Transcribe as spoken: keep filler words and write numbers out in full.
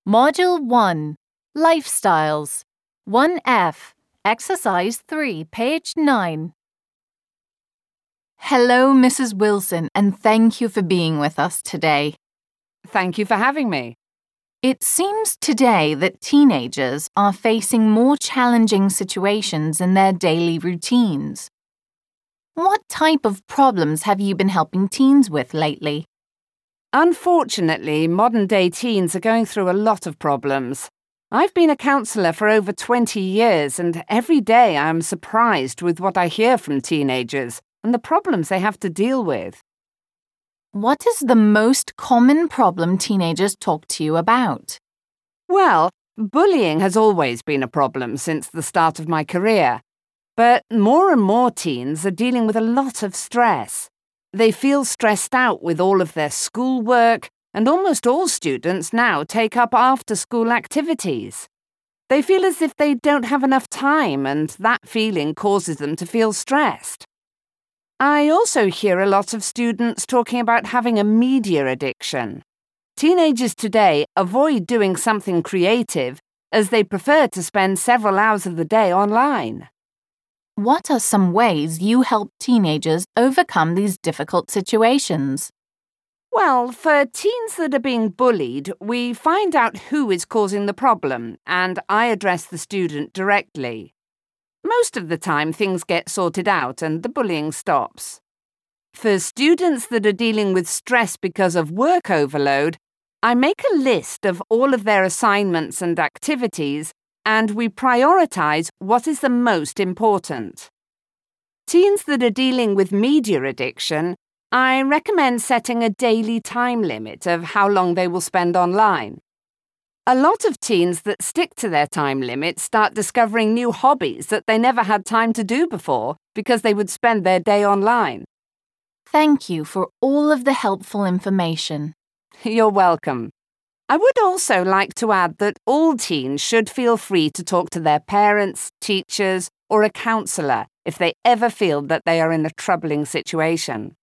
Module one, Lifestyles. one F, Exercise three, page nine. Hello, Missus Wilson, and thank you for being with us today. Thank you for having me. It seems today that teenagers are facing more challenging situations in their daily routines. What type of problems have you been helping teens with lately? Unfortunately, modern-day teens are going through a lot of problems. I've been a counsellor for over twenty years, and every day I am surprised with what I hear from teenagers and the problems they have to deal with. What is the most common problem teenagers talk to you about? Well, bullying has always been a problem since the start of my career. But more and more teens are dealing with a lot of stress. They feel stressed out with all of their schoolwork, and almost all students now take up after-school activities. They feel as if they don't have enough time, and that feeling causes them to feel stressed. I also hear a lot of students talking about having a media addiction. Teenagers today avoid doing something creative as they prefer to spend several hours of the day online. What are some ways you help teenagers overcome these difficult situations? Well, for teens that are being bullied, we find out who is causing the problem, and I address the student directly. Most of the time, things get sorted out and the bullying stops. For students that are dealing with stress because of work overload, I make a list of all of their assignments and activities, and we prioritise what is the most important. Teens that are dealing with media addiction, I recommend setting a daily time limit of how long they will spend online. A lot of teens that stick to their time limit start discovering new hobbies that they never had time to do before because they would spend their day online. Thank you for all of the helpful information. You're welcome. I would also like to add that all teens should feel free to talk to their parents, teachers, or a counsellor if they ever feel that they are in a troubling situation.